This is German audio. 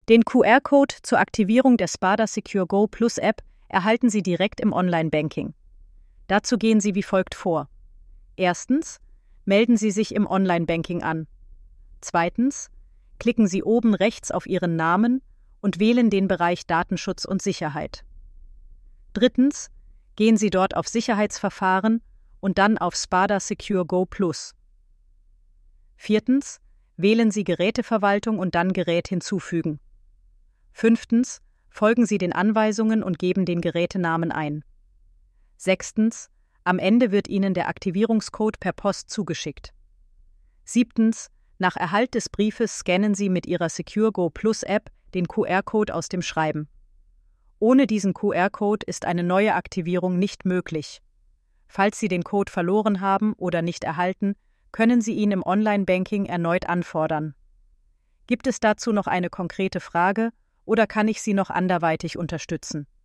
Den QR-Code zur Aktivierung der Spada Secure Go Plus App erhalten Sie direkt im Online-Banking. Dazu gehen Sie wie folgt vor. Erstens, melden Sie sich im Online-Banking an. Zweitens, klicken Sie oben rechts auf Ihren Namen und wählen den Bereich Datenschutz und Sicherheit. Drittens, gehen Sie dort auf Sicherheitsverfahren und dann auf Spada Secure Go Plus. Viertens, wählen Sie Geräteverwaltung und dann Gerät hinzufügen. Fünftens, folgen Sie den Anweisungen und geben den Gerätenamen ein. Sechstens, am Ende wird Ihnen der Aktivierungscode per Post zugeschickt. Siebtens, nach Erhalt des Briefes scannen Sie mit Ihrer Secure Go Plus App den QR-Code aus dem Schreiben. Ohne diesen QR-Code ist eine neue Aktivierung nicht möglich. Falls Sie den Code verloren haben oder nicht erhalten, können Sie ihn im Online-Banking erneut anfordern. Gibt es dazu noch eine konkrete Frage oder kann ich Sie noch anderweitig unterstützen?